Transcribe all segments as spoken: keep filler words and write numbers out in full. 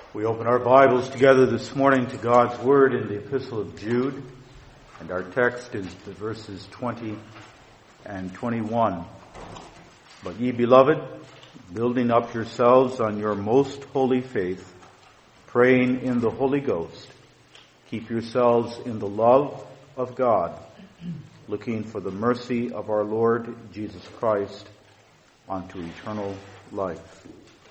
We open our Bibles together this morning to God's Word in the Epistle of Jude, and our text is the verses twenty and twenty-one. But ye beloved, building up yourselves on your most holy faith, praying in the Holy Ghost, keep yourselves in the love of God, looking for the mercy of our Lord Jesus Christ unto eternal life.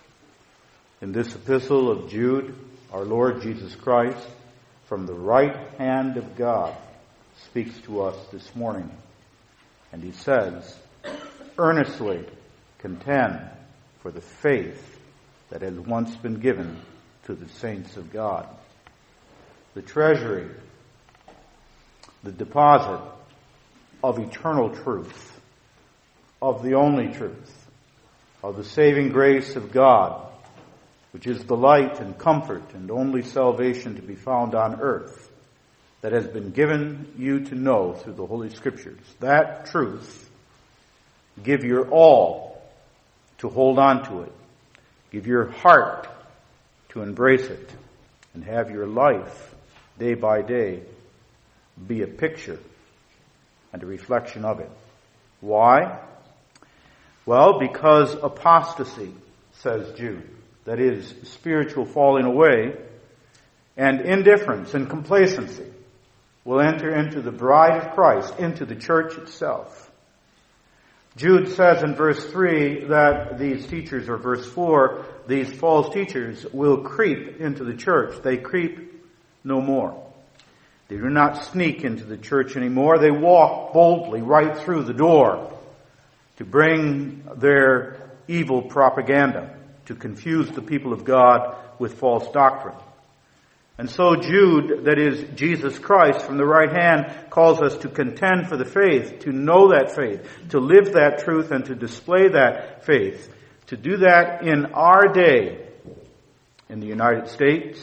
In this epistle of Jude, our Lord Jesus Christ, from the right hand of God, speaks to us this morning. And he says, earnestly contend for the faith that has once been given to the saints of God. The treasury, the deposit of eternal truth, of the only truth, of the saving grace of God, which is the light and comfort and only salvation to be found on earth, that has been given you to know through the Holy Scriptures. That truth, give your all to hold on to it. Give your heart to embrace it. And have your life, day by day, be a picture and a reflection of it. Why? Well, because apostasy, says Jude, that is, spiritual falling away, and indifference and complacency will enter into the bride of Christ, into the church itself. Jude says in verse three that these teachers, or verse four, these false teachers will creep into the church. They creep no more. They do not sneak into the church anymore. They walk boldly right through the door to bring their evil propaganda, to confuse the people of God with false doctrine. And so Jude, that is Jesus Christ from the right hand, calls us to contend for the faith, to know that faith, to live that truth, and to display that faith. To do that in our day, in the United States,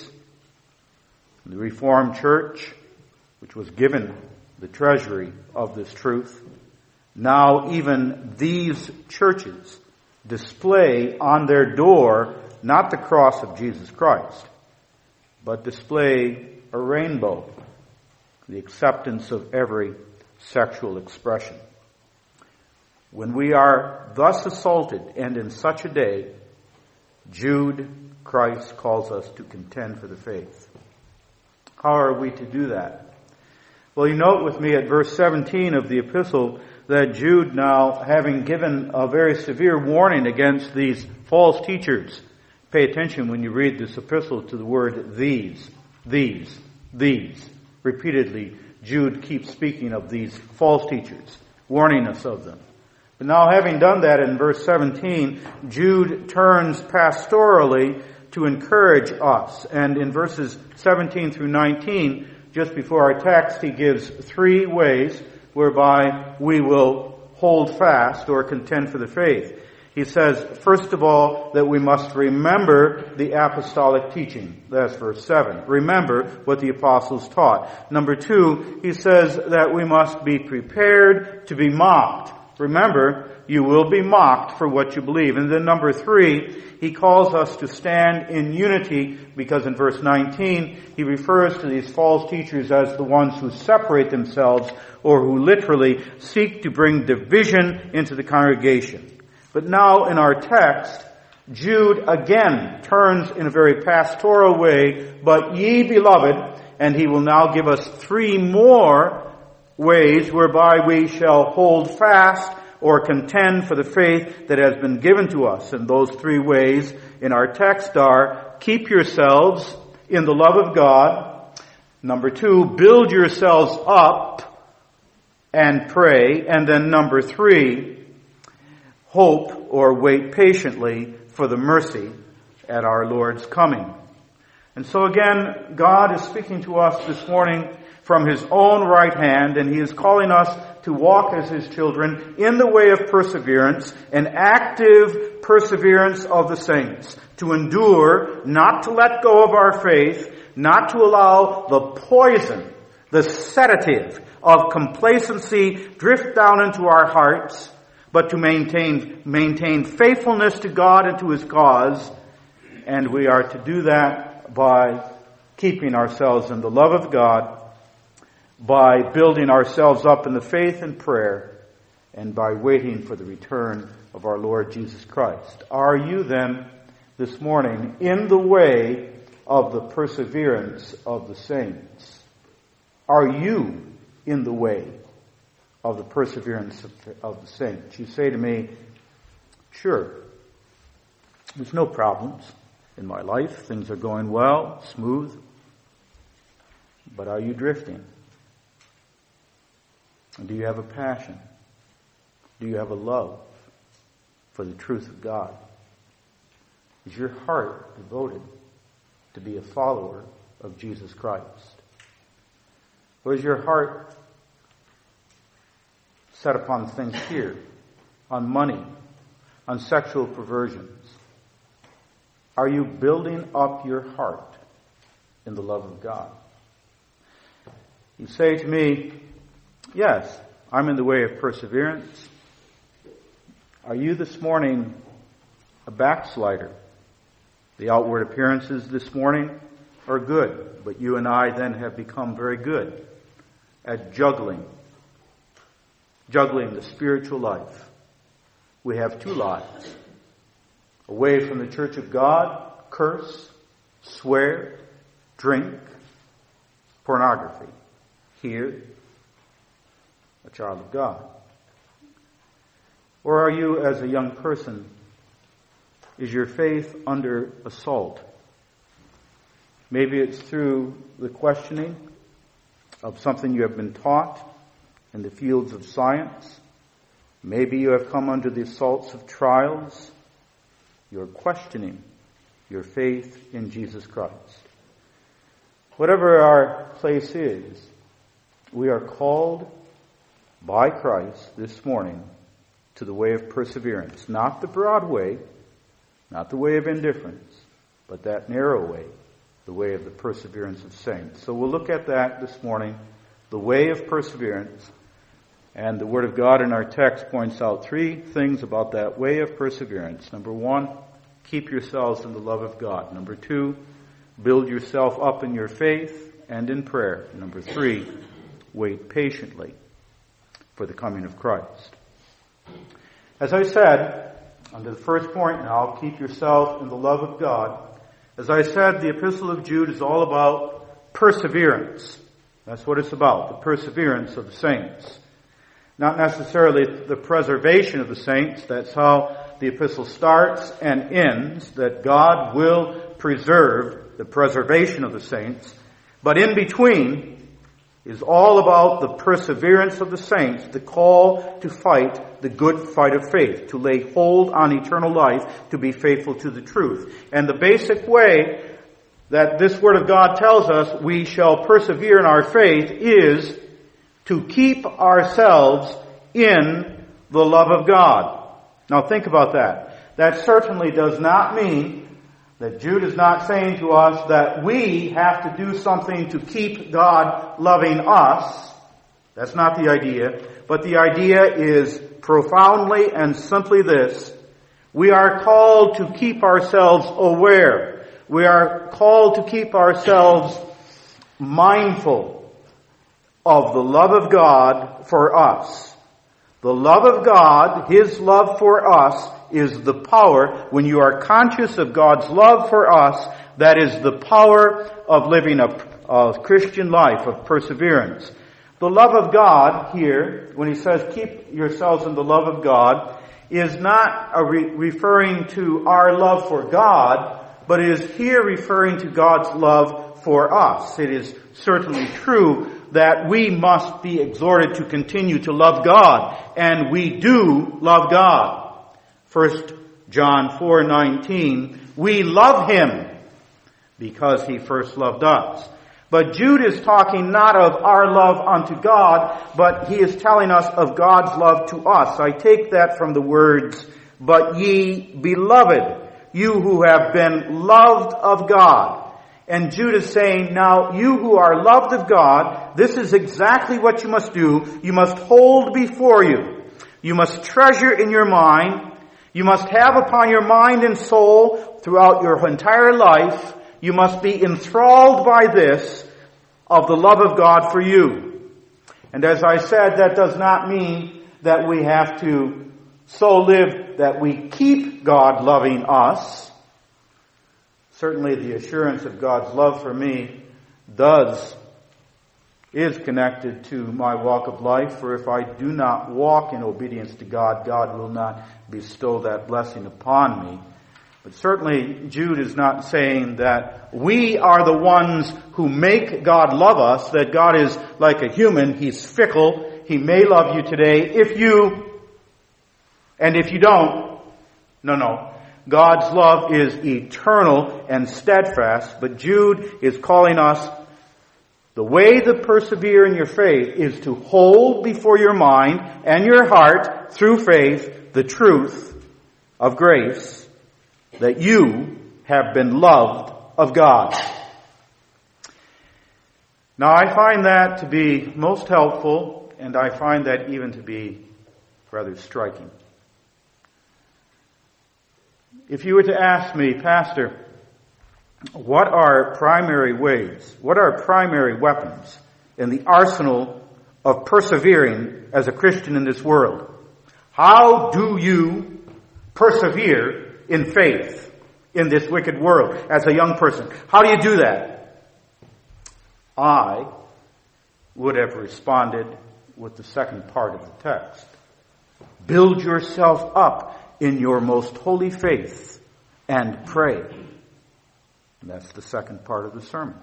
in the Reformed Church, which was given the treasury of this truth. Now even these churches display on their door not the cross of Jesus Christ, but display a rainbow, the acceptance of every sexual expression. When we are thus assaulted, and in such a day, Jude, Christ calls us to contend for the faith. How are we to do that? Well, you note with me at verse seventeen of the epistle that Jude, now having given a very severe warning against these false teachers. Pay attention when you read this epistle to the word these, these, these. Repeatedly, Jude keeps speaking of these false teachers, warning us of them. But now, having done that in verse seventeen, Jude turns pastorally to encourage us. And in verses seventeen through nineteen, just before our text, he gives three ways whereby we will hold fast or contend for the faith. He says, first of all, that we must remember the apostolic teaching. That's verse seven. Remember what the apostles taught. Number two, he says that we must be prepared to be mocked. Remember, you will be mocked for what you believe. And then number three, he calls us to stand in unity, because in verse nineteen, he refers to these false teachers as the ones who separate themselves, or who literally seek to bring division into the congregation. But now in our text, Jude again turns in a very pastoral way, but ye beloved, and he will now give us three more ways whereby we shall hold fast or contend for the faith that has been given to us. And those three ways in our text are, keep yourselves in the love of God. Number two, build yourselves up and pray. And then number three, hope or wait patiently for the mercy at our Lord's coming. And so again, God is speaking to us this morning from his own right hand, and he is calling us to walk as his children in the way of perseverance, an active perseverance of the saints, to endure, not to let go of our faith, not to allow the poison, the sedative of complacency drift down into our hearts, but to maintain, maintain faithfulness to God and to his cause. And we are to do that by keeping ourselves in the love of God, by building ourselves up in the faith and prayer, and by waiting for the return of our Lord Jesus Christ. Are you then this morning in the way of the perseverance of the saints? Are you in the way of the perseverance of, of the saints? You say to me, sure, there's no problems in my life. Things are going well, smooth. But are you drifting? Do you have a passion? Do you have a love for the truth of God? Is your heart devoted to be a follower of Jesus Christ? Or is your heart set upon things here, on money, on sexual perversions? Are you building up your heart in the love of God? You say to me, yes, I'm in the way of perseverance. Are you this morning a backslider? The outward appearances this morning are good, but you and I then have become very good at juggling, juggling the spiritual life. We have two lives. Away from the church of God, curse, swear, drink, pornography. Here, a child of God. Or are you, as a young person, is your faith under assault? Maybe it's through the questioning of something you have been taught in the fields of science. Maybe you have come under the assaults of trials. You're questioning your faith in Jesus Christ. Whatever our place is, we are called by Christ this morning to the way of perseverance. Not the broad way, not the way of indifference, but that narrow way, the way of the perseverance of saints. So we'll look at that this morning, the way of perseverance. And the Word of God in our text points out three things about that way of perseverance. Number one, keep yourselves in the love of God. Number two, build yourself up in your faith and in prayer. Number three, wait patiently for the coming of Christ. As I said, under the first point now, keep yourself in the love of God. As I said, the Epistle of Jude is all about perseverance. That's what it's about, the perseverance of the saints. Not necessarily the preservation of the saints. That's how the epistle starts and ends, that God will preserve the preservation of the saints. But in between is all about the perseverance of the saints, the call to fight the good fight of faith, to lay hold on eternal life, to be faithful to the truth. And the basic way that this Word of God tells us we shall persevere in our faith is to keep ourselves in the love of God. Now think about that. That certainly does not mean that Jude is not saying to us that we have to do something to keep God loving us. That's not the idea. But the idea is profoundly and simply this. We are called to keep ourselves aware. We are called to keep ourselves mindful of the love of God for us. The love of God, His love for us, is the power. When you are conscious of God's love for us, that is the power of living a, a Christian life of perseverance. The love of God here, when he says keep yourselves in the love of God, is not a re- referring to our love for God, but it is here referring to God's love for us. It is certainly true that we must be exhorted to continue to love God, and we do love God. First John four nineteen, we love Him because He first loved us. But Jude is talking not of our love unto God, but he is telling us of God's love to us. I take that from the words, but ye beloved, you who have been loved of God. And Jude is saying, now you who are loved of God, this is exactly what you must do. You must hold before you. You must treasure in your mind. You must have upon your mind and soul throughout your entire life. you must be enthralled by this of the love of God for you. And as I said, that does not mean that we have to so live that we keep God loving us. Certainly the assurance of God's love for me does, is connected to my walk of life. For if I do not walk in obedience to God, God will not bestow that blessing upon me. But certainly Jude is not saying that we are the ones who make God love us, that God is like a human. He's fickle. He may love you today if you, and if you don't. No, no. God's love is eternal and steadfast, but Jude is calling us, the way to persevere in your faith is to hold before your mind and your heart, through faith, the truth of grace, that you have been loved of God. Now I find that to be most helpful, and I find that even to be rather striking. If you were to ask me, Pastor, what are primary ways, what are primary weapons in the arsenal of persevering as a Christian in this world? How do you persevere in faith in this wicked world as a young person? How do you do that? I would have responded with the second part of the text. Build yourself up in your most holy faith and pray. And that's the second part of the sermon.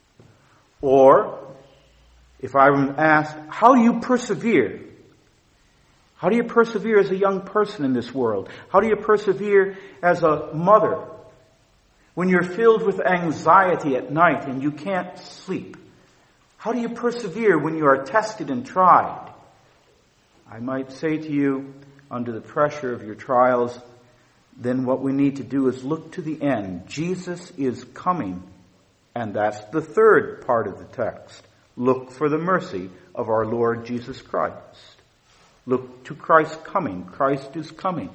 Or, if I were asked, how do you persevere? How do you persevere as a young person in this world? How do you persevere as a mother when you're filled with anxiety at night and you can't sleep? How do you persevere when you are tested and tried? I might say to you, under the pressure of your trials, then what we need to do is look to the end. Jesus is coming. And that's the third part of the text. Look for the mercy of our Lord Jesus Christ. Look to Christ's coming. Christ is coming.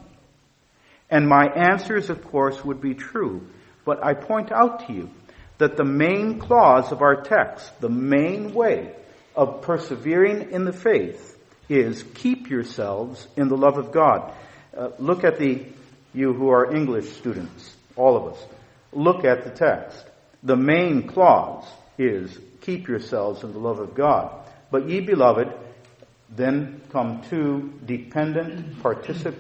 And my answers, of course, would be true. But I point out to you that the main clause of our text, the main way of persevering in the faith, is keep yourselves in the love of God. Uh, look at the, you who are English students, all of us, look at the text. The main clause is keep yourselves in the love of God. But ye beloved, then come two dependent particip,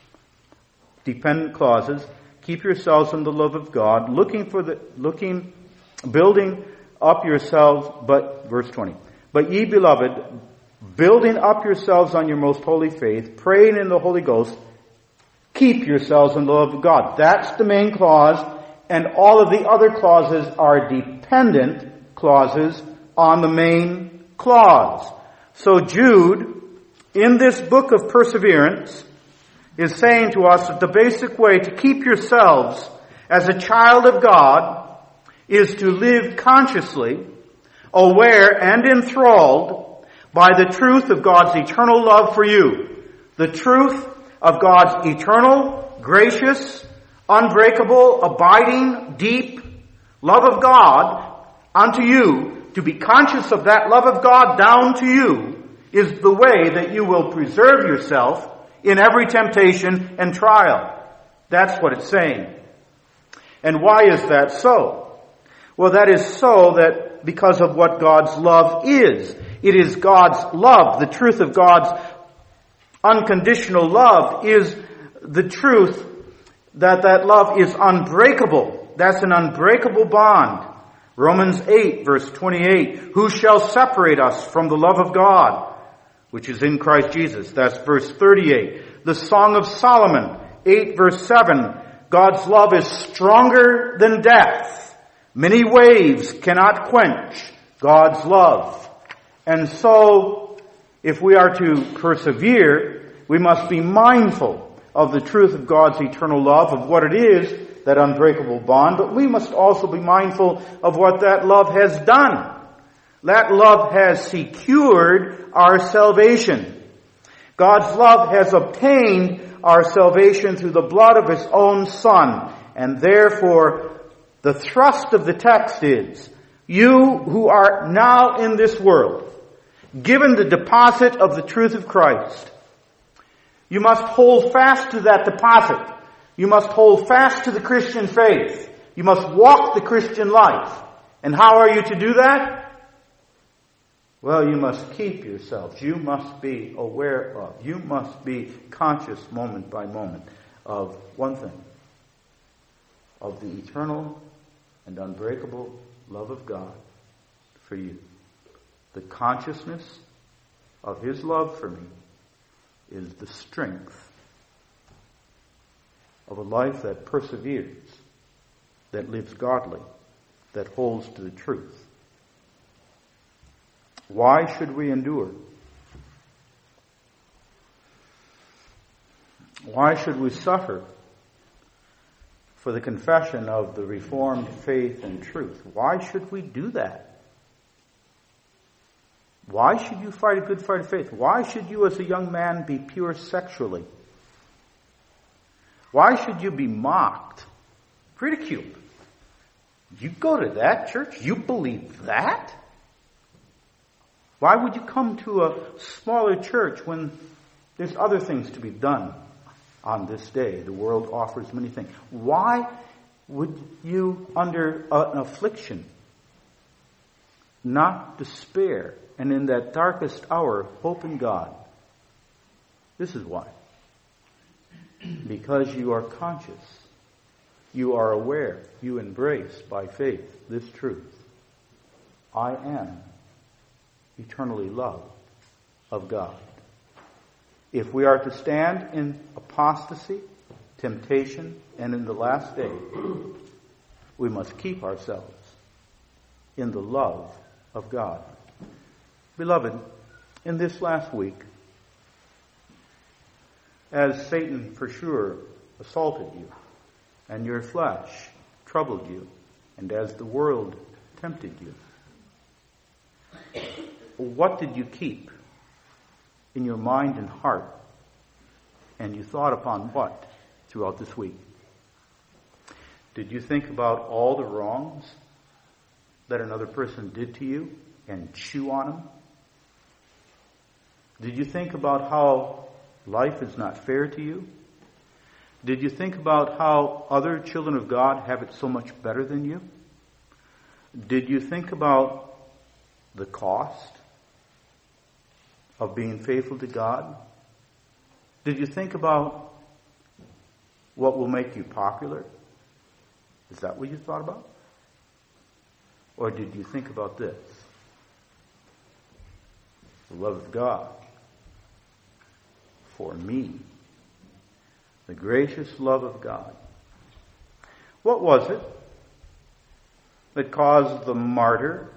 dependent clauses. Keep yourselves in the love of God, looking for the, looking, building up yourselves, but, verse twenty, but ye beloved, building up yourselves on your most holy faith, praying in the Holy Ghost, keep yourselves in the love of God. That's the main clause, and all of the other clauses are dependent clauses on the main clause. So Jude, in this book of perseverance, is saying to us that the basic way to keep yourselves as a child of God is to live consciously, aware and enthralled by the truth of God's eternal love for you. The truth of God's eternal, gracious, unbreakable, abiding, deep love of God unto you. To be conscious of that love of God down to you is the way that you will preserve yourself in every temptation and trial. That's what it's saying. And why is that so? Well, that is so that because of what God's love is. It is God's love. The truth of God's unconditional love is the truth that that love is unbreakable. That's an unbreakable bond. Romans eight, verse twenty-eight. Who shall separate us from the love of God, which is in Christ Jesus? That's verse thirty-eight. The Song of Solomon, eight, verse seven. God's love is stronger than death. Many waves cannot quench God's love. And so, if we are to persevere, we must be mindful of the truth of God's eternal love, of what it is, that unbreakable bond, but we must also be mindful of what that love has done. That love has secured our salvation. God's love has obtained our salvation through the blood of His own Son, and therefore The thrust of the text is, you who are now in this world, given the deposit of the truth of Christ, you must hold fast to that deposit. You must hold fast to the Christian faith. You must walk the Christian life. And how are you to do that? Well, you must keep yourselves. You must be aware of. You must be conscious moment by moment of one thing. Of the eternal and unbreakable love of God for you. The consciousness of His love for me is the strength of a life that perseveres, that lives godly, that holds to the truth. Why should we endure? Why should we suffer for the confession of the Reformed faith and truth? Why should we do that? Why should you fight a good fight of faith? Why should you as a young man be pure sexually? Why should you be mocked, ridiculed? You go to that church? You believe that? Why would you come to a smaller church when there's other things to be done on this day? The world offers many things. Why would you, under an affliction, not despair, and in that darkest hour, hope in God? This is why. Because you are conscious. You are aware. You embrace by faith this truth. I am eternally loved of God. If we are to stand in apostasy, temptation, and in the last day, we must keep ourselves in the love of God. Beloved, in this last week, as Satan for sure assaulted you, and your flesh troubled you, and as the world tempted you, what did you keep in your mind and heart? And you thought upon what throughout this week? Did you think about all the wrongs that another person did to you and chew on them? Did you think about how life is not fair to you? Did you think about how other children of God have it so much better than you? Did you think about the cost of being faithful to God? Did you think about what will make you popular? Is that what you thought about? Or did you think about this? The love of God for me. The gracious love of God. What was it that caused the martyr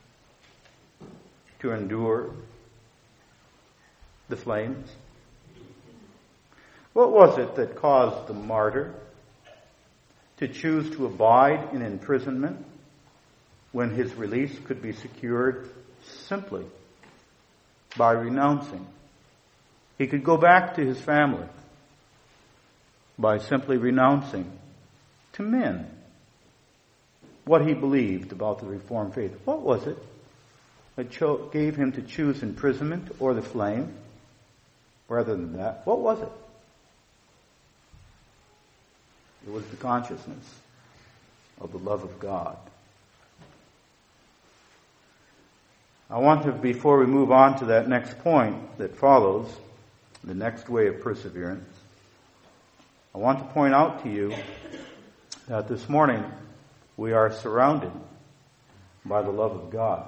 to endure the flames? What was it that caused the martyr to choose to abide in imprisonment when his release could be secured simply by renouncing? He could go back to his family by simply renouncing to men what he believed about the Reformed faith. What was it that cho- gave him to choose imprisonment or the flame rather than that? What was it? It was the consciousness of the love of God. I want to, before we move on to that next point that follows, the next way of perseverance, I want to point out to you that this morning we are surrounded by the love of God.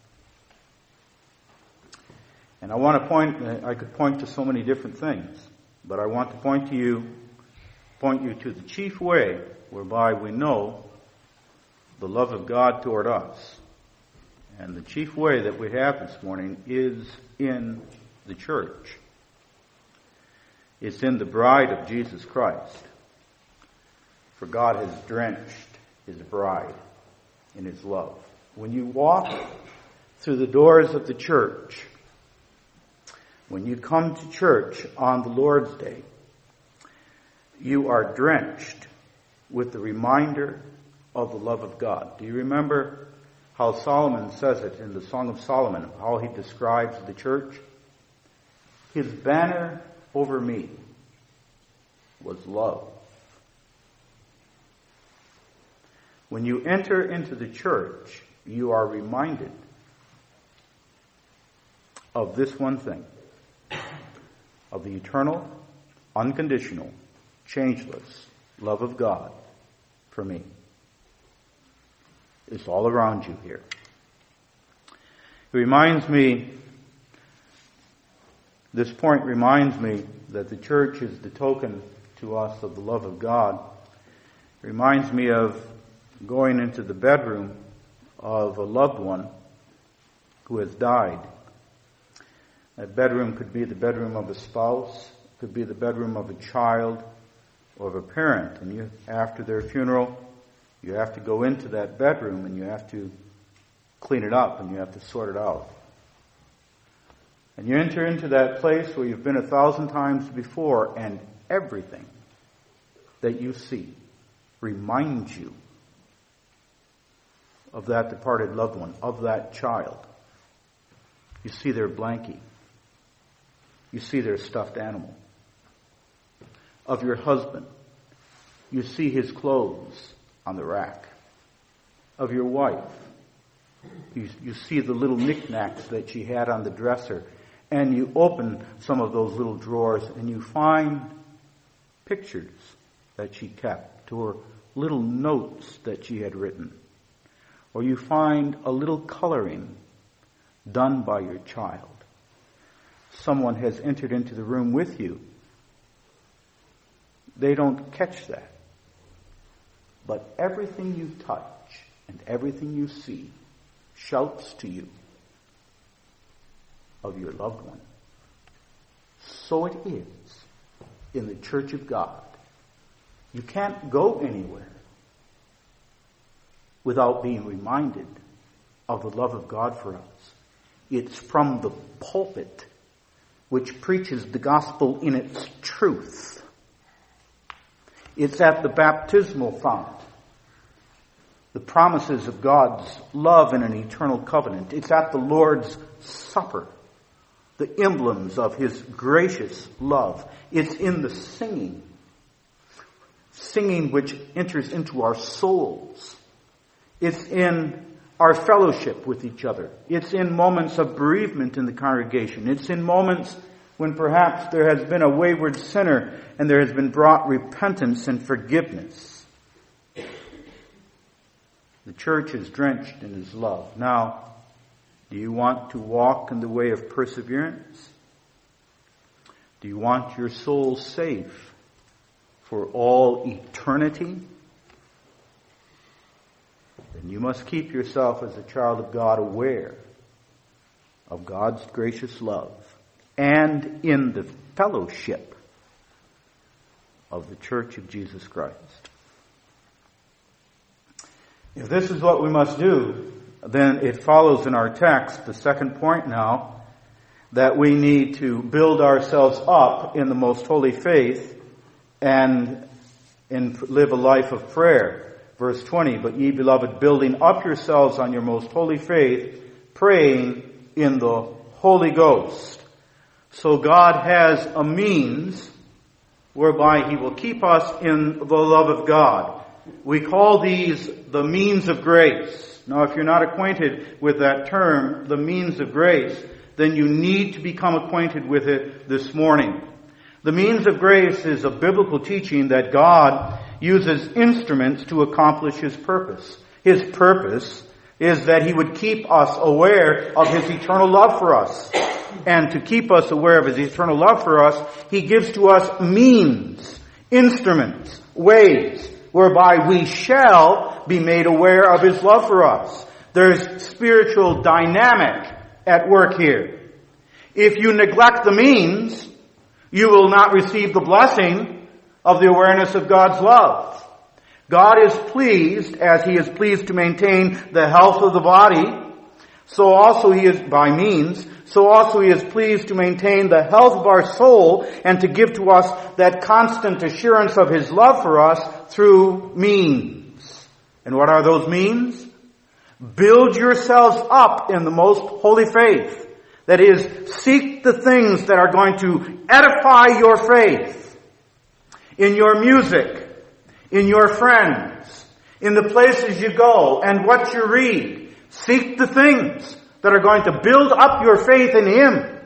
And I want to point, I could point to so many different things, but I want to point to you, point you to the chief way whereby we know the love of God toward us. And the chief way that we have this morning is in the church. It's in the bride of Jesus Christ. For God has drenched His bride in His love. When you walk through the doors of the church, when you come to church on the Lord's Day, you are drenched with the reminder of the love of God. Do you remember how Solomon says it in the Song of Solomon, how he describes the church? His banner over me was love. When you enter into the church, you are reminded of this one thing, of the eternal, unconditional, changeless love of God for me. It's all around you here. It reminds me, this point reminds me that the church is the token to us of the love of God. It reminds me of going into the bedroom of a loved one who has died. That bedroom could be the bedroom of a spouse, could be the bedroom of a child or of a parent. And you, after their funeral, you have to go into that bedroom and you have to clean it up and you have to sort it out. And you enter into that place where you've been a thousand times before, and everything that you see reminds you of that departed loved one, of that child. You see their blankie. You see their stuffed animal. Of your husband, you see his clothes on the rack. Of your wife, you, you see the little knickknacks that she had on the dresser, and you open some of those little drawers and you find pictures that she kept, or little notes that she had written, or you find a little coloring done by your child. Someone has entered into the room with you. They don't catch that. But everything you touch and everything you see shouts to you of your loved one. So it is in the church of God. You can't go anywhere without being reminded of the love of God for us. It's from the pulpit, which preaches the gospel in its truth. It's at the baptismal font, the promises of God's love in an eternal covenant. It's at the Lord's Supper, the emblems of His gracious love. It's in the singing, singing which enters into our souls. It's in our fellowship with each other. It's in moments of bereavement in the congregation. It's in moments when perhaps there has been a wayward sinner and there has been brought repentance and forgiveness. The church is drenched in His love. Now, do you want to walk in the way of perseverance? Do you want your soul safe for all eternity? Then you must keep yourself as a child of God aware of God's gracious love and in the fellowship of the Church of Jesus Christ. If this is what we must do, then it follows in our text, the second point now, that we need to build ourselves up in the most holy faith and, and live a life of prayer. Verse twenty, but ye beloved, building up yourselves on your most holy faith, praying in the Holy Ghost. So God has a means whereby He will keep us in the love of God. We call these the means of grace. Now, if you're not acquainted with that term, the means of grace, then you need to become acquainted with it this morning. The means of grace is a biblical teaching that God uses instruments to accomplish His purpose. His purpose is that He would keep us aware of His eternal love for us. And to keep us aware of His eternal love for us, He gives to us means, instruments, ways, whereby we shall be made aware of His love for us. There's spiritual dynamic at work here. If you neglect the means, you will not receive the blessing of the awareness of God's love. God is pleased, as He is pleased to maintain the health of the body, so also He is, by means, so also He is pleased to maintain the health of our soul and to give to us that constant assurance of His love for us through means. And what are those means? Build yourselves up in the most holy faith. That is, seek the things that are going to edify your faith. In your music, in your friends, in the places you go, and what you read. Seek the things that are going to build up your faith in Him.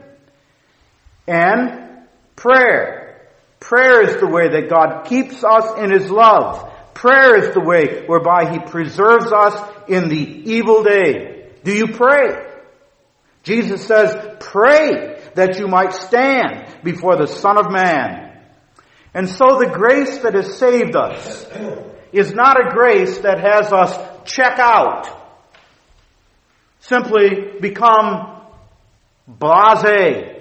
And prayer. Prayer is the way that God keeps us in His love. Prayer is the way whereby He preserves us in the evil day. Do you pray? Jesus says, pray that you might stand before the Son of Man. And so the grace that has saved us is not a grace that has us check out. Simply become blasé,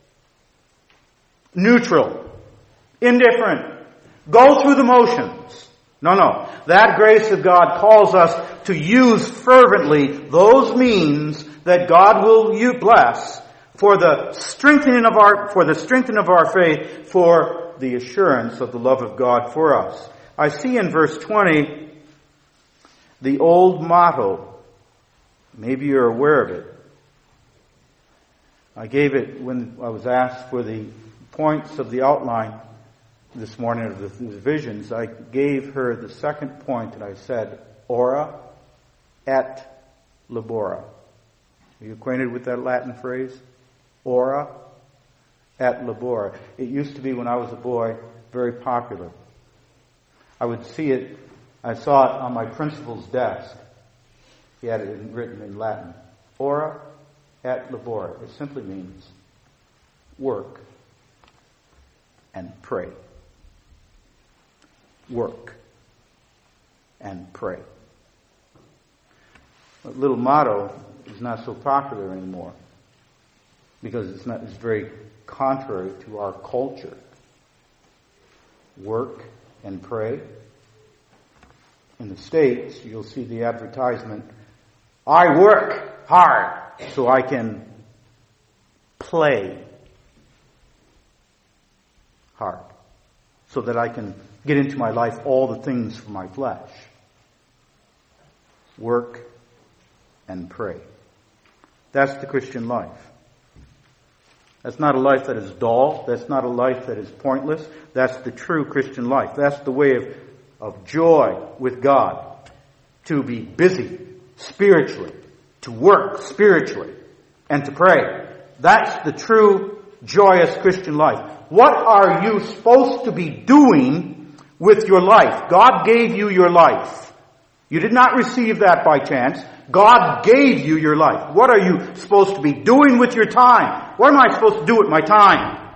neutral, indifferent, go through the motions. No, no. That grace of God calls us to use fervently those means that God will you bless for the strengthening of our for the strengthening of our faith, for the assurance of the love of God for us. I see in verse twenty the old motto. Maybe you're aware of it. I gave it when I was asked for the points of the outline this morning of the, the visions. I gave her the second point and I said, ora et labora. Are you acquainted with that Latin phrase? Ora et labora. It used to be when I was a boy very popular. I would see it, I saw it on my principal's desk. He had it in, written in Latin. Ora et labora. It simply means work and pray. Work and pray. That little motto is not so popular anymore because it's not it's very contrary to our culture. Work and pray. In the States, you'll see the advertisement, I work hard so I can play hard, so that I can get into my life all the things for my flesh. Work and pray. That's the Christian life. That's not a life that is dull. That's not a life that is pointless. That's the true Christian life. That's the way of, of joy with God. To be busy spiritually. To work spiritually. And to pray. That's the true joyous Christian life. What are you supposed to be doing with your life? God gave you your life. You did not receive that by chance. God gave you your life. What are you supposed to be doing with your time? What am I supposed to do with my time?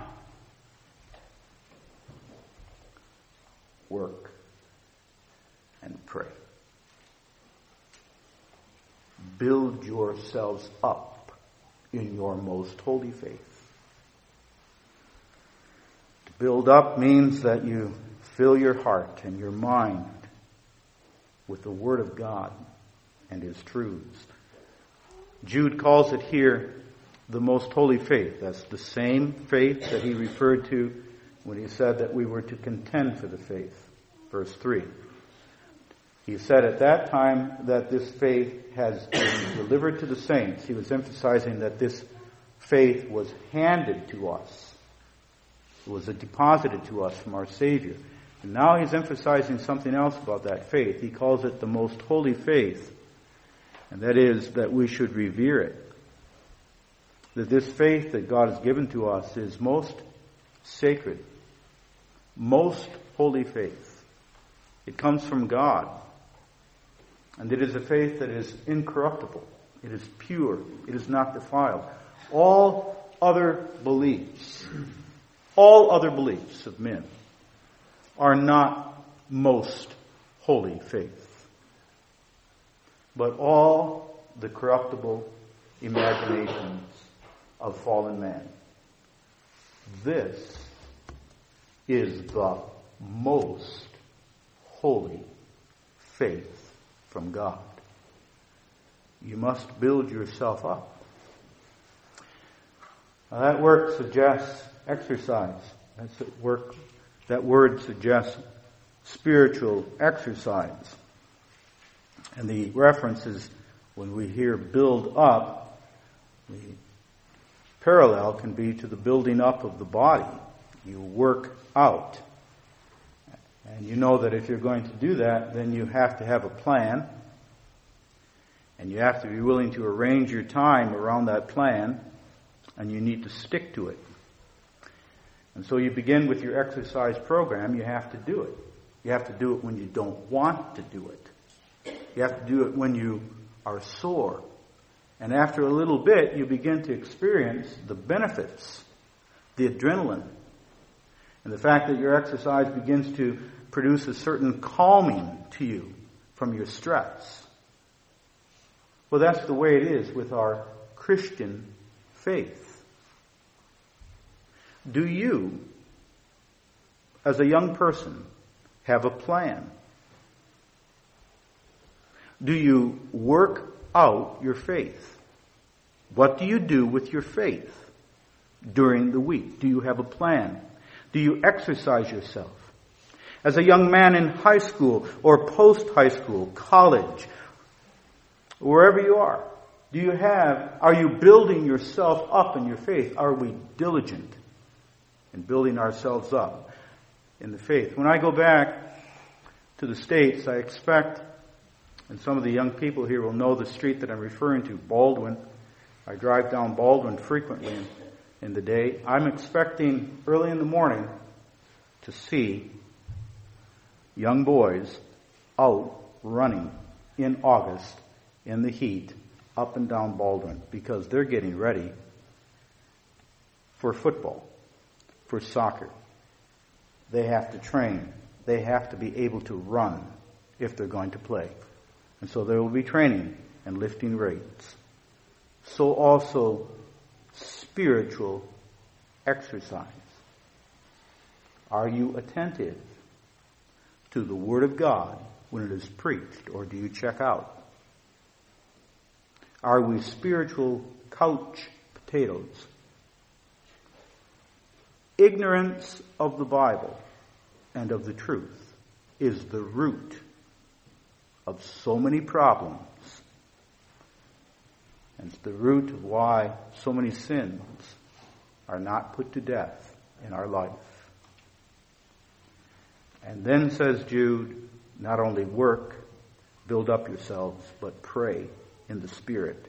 Work and pray. Build yourselves up in your most holy faith. To build up means that you fill your heart and your mind with the Word of God and His truths. Jude calls it here the most holy faith. That's the same faith that he referred to when he said that we were to contend for the faith. Verse three. He said at that time that this faith has been delivered to the saints. He was emphasizing that this faith was handed to us. It was deposited to us from our Savior. And now he's emphasizing something else about that faith. He calls it the most holy faith. And that is that we should revere it. That this faith that God has given to us is most sacred. Most holy faith. It comes from God. And it is a faith that is incorruptible. It is pure. It is not defiled. All other beliefs, all other beliefs of men are not most holy faith, but all the corruptible imaginations of fallen man. This is the most holy faith from God. You must build yourself up. Now that word suggests exercise. That's at work. That word suggests spiritual exercise. And the reference is when we hear build up, the parallel can be to the building up of the body. You work out. And you know that if you're going to do that, then you have to have a plan. And you have to be willing to arrange your time around that plan. And you need to stick to it. And so you begin with your exercise program. You have to do it. You have to do it when you don't want to do it. You have to do it when you are sore. And after a little bit, you begin to experience the benefits, the adrenaline, and the fact that your exercise begins to produce a certain calming to you from your stress. Well, that's the way it is with our Christian faith. Do you, as a young person, have a plan? Do you work out your faith? What do you do with your faith during the week? Do you have a plan? Do you exercise yourself? As a young man in high school or post-high school, college, wherever you are, do you have, are you building yourself up in your faith? Are we diligent in building ourselves up in the faith? When I go back to the States, I expect, and some of the young people here will know the street that I'm referring to, Baldwin. I drive down Baldwin frequently in, in the day. I'm expecting early in the morning to see young boys out running in August in the heat up and down Baldwin because they're getting ready for football, for soccer. They have to train. They have to be able to run if they're going to play. And so there will be training and lifting weights. So also spiritual exercise. Are you attentive to the Word of God when it is preached, or do you check out? Are we spiritual couch potatoes? Ignorance of the Bible and of the truth is the root of so many problems. And it's the root of why so many sins are not put to death in our life. And then, says Jude, not only work, build up yourselves, but pray in the Spirit.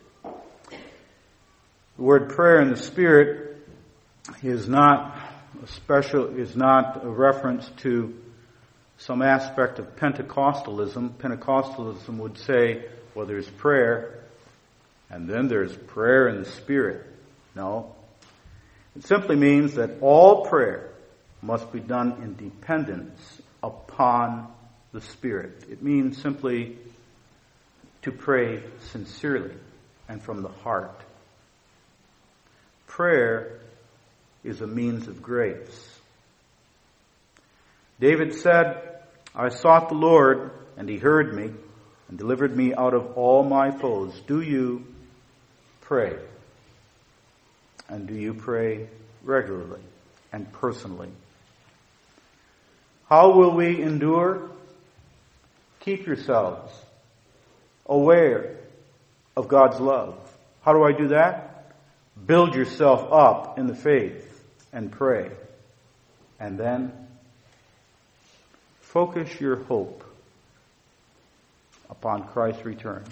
The word prayer in the Spirit is not a special, is not a reference to some aspect of Pentecostalism. Pentecostalism would say, well, there's prayer, and then there's prayer in the Spirit. No. It simply means that all prayer must be done in dependence upon the Spirit. It means simply to pray sincerely and from the heart. Prayer is a means of grace. David said, I sought the Lord, and he heard me, and delivered me out of all my foes. Do you pray? And do you pray regularly and personally? How will we endure? Keep yourselves aware of God's love. How do I do that? Build yourself up in the faith and pray. And then focus your hope upon Christ's return.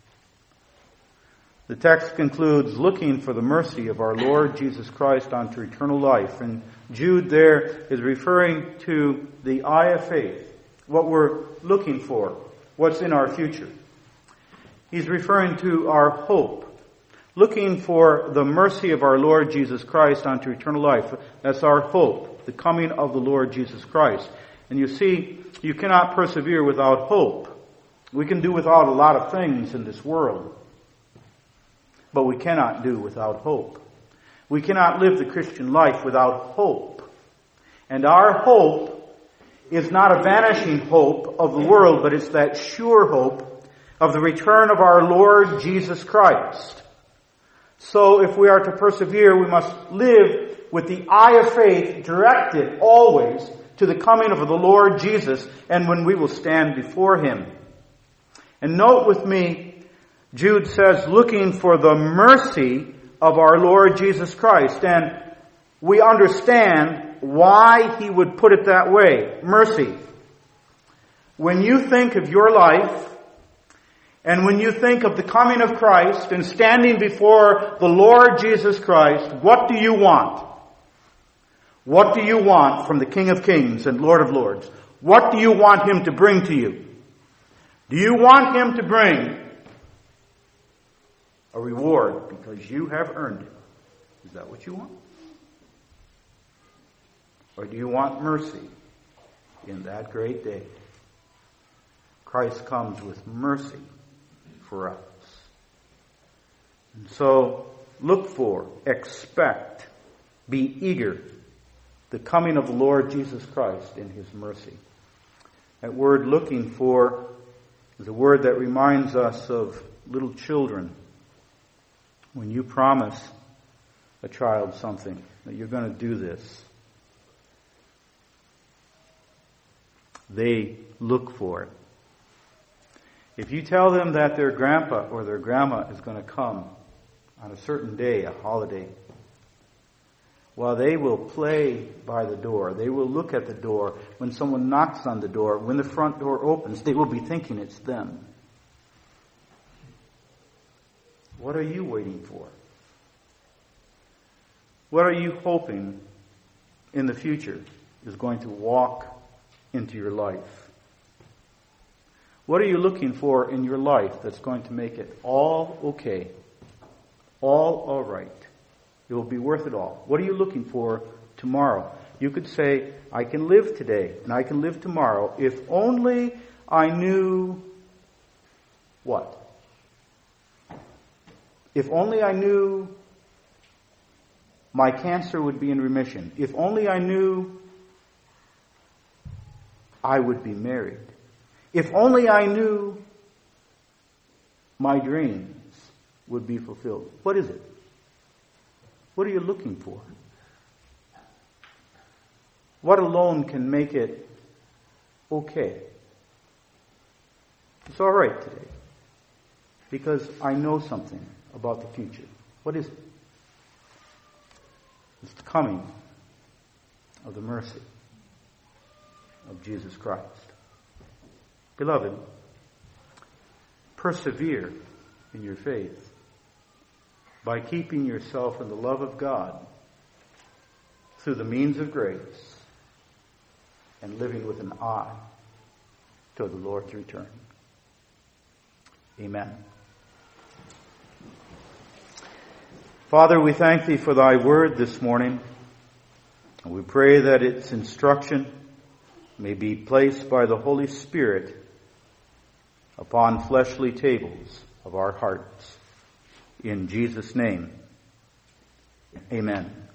The text concludes, looking for the mercy of our Lord Jesus Christ unto eternal life. And Jude there is referring to the eye of faith, what we're looking for, what's in our future. He's referring to our hope, looking for the mercy of our Lord Jesus Christ unto eternal life. That's our hope, the coming of the Lord Jesus Christ. And you see, you cannot persevere without hope. We can do without a lot of things in this world, but we cannot do without hope. We cannot live the Christian life without hope. And our hope is not a vanishing hope of the world, but it's that sure hope of the return of our Lord Jesus Christ. So if we are to persevere, we must live with the eye of faith directed always to the coming of the Lord Jesus and when we will stand before Him. And note with me, Jude says, looking for the mercy of our Lord Jesus Christ. And we understand why he would put it that way. Mercy. When you think of your life, and when you think of the coming of Christ and standing before the Lord Jesus Christ, what do you want? What do you want from the King of Kings and Lord of Lords? What do you want him to bring to you? Do you want him to bring a reward because you have earned it? Is that what you want? Or do you want mercy in that great day? Christ comes with mercy for us. And so, look for, expect, be eager the coming of the Lord Jesus Christ in his mercy. That word looking for is a word that reminds us of little children. When you promise a child something, that you're going to do this, they look for it. If you tell them that their grandpa or their grandma is going to come on a certain day, a holiday, well, they will play by the door. They will look at the door. When someone knocks on the door, when the front door opens, they will be thinking it's them. What are you waiting for? What are you hoping in the future is going to walk into your life? What are you looking for in your life that's going to make it all okay? All all right. It will be worth it all. What are you looking for tomorrow? You could say, I can live today and I can live tomorrow if only I knew what? If only I knew my cancer would be in remission. If only I knew I would be married. If only I knew my dreams would be fulfilled. What is it? What are you looking for? What alone can make it okay? It's all right today because I know something about the future. What is it? It's the coming of the mercy of Jesus Christ. Beloved, persevere in your faith by keeping yourself in the love of God through the means of grace and living with an eye to the Lord's return. Amen. Father, we thank thee for thy word this morning. We pray that its instruction may be placed by the Holy Spirit upon fleshly tables of our hearts. In Jesus' name, amen.